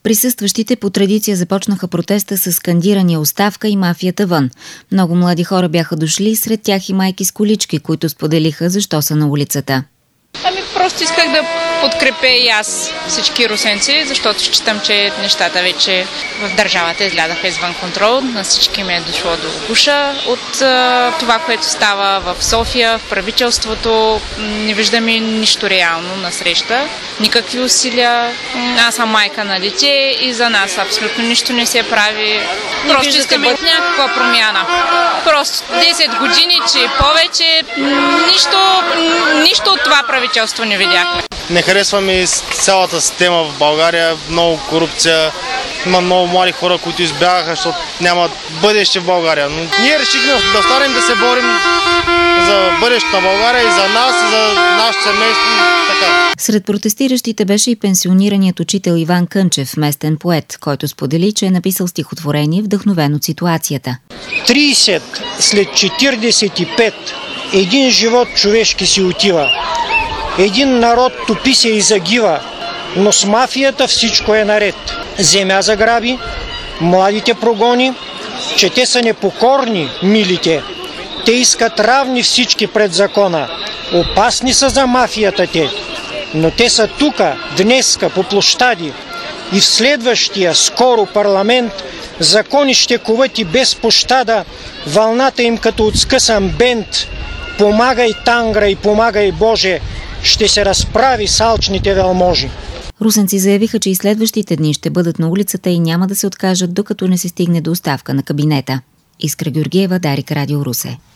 Присъстващите по традиция започнаха протеста с скандирания "Оставка" и "Мафията вън". Много млади хора бяха дошли, сред тях и майки с колички, които споделиха защо са на улицата. Просто исках да подкрепя и аз всички русенци, защото считам, че нещата вече в държавата излядаха извън контрол. На всички ми е дошло до гуша от това, което става в София, в правителството. Не виждаме нищо реално насреща, никакви усилия. Аз съм майка на дете и за нас абсолютно нищо не се прави. Просто искаме някаква промяна. Просто 10 години, че повече нищо от това правителство не видяхме. Не харесваме цялата система в България, много корупция, има много млади хора, които избягаха, защото няма бъдеще в България. Но ние решихме да останем да се борим за бъдещето на България и за нас, и за нашето семейство. Така. Сред протестиращите беше и пенсионираният учител Иван Кънчев, местен поет, който сподели, че е написал стихотворение, вдъхновен от ситуацията. 30 след 45, един живот човешки си отива. Един народ топи се и загива, но с мафията всичко е наред. Земя заграби, младите прогони, че те са непокорни, милите. Те искат равни всички пред закона. Опасни са за мафията те, но те са тука, днеска, по площади. И в следващия, скоро парламент, закони ще куват и без пощада, вълната им като от скъсан бент. Помагай, Тангра, и помагай, Боже, ще се разправи с алчните велможи. Русенци заявиха, че и следващите дни ще бъдат на улицата и няма да се откажат, докато не се стигне до оставка на кабинета. Искра Георгиева, Дарик, Радио Русе.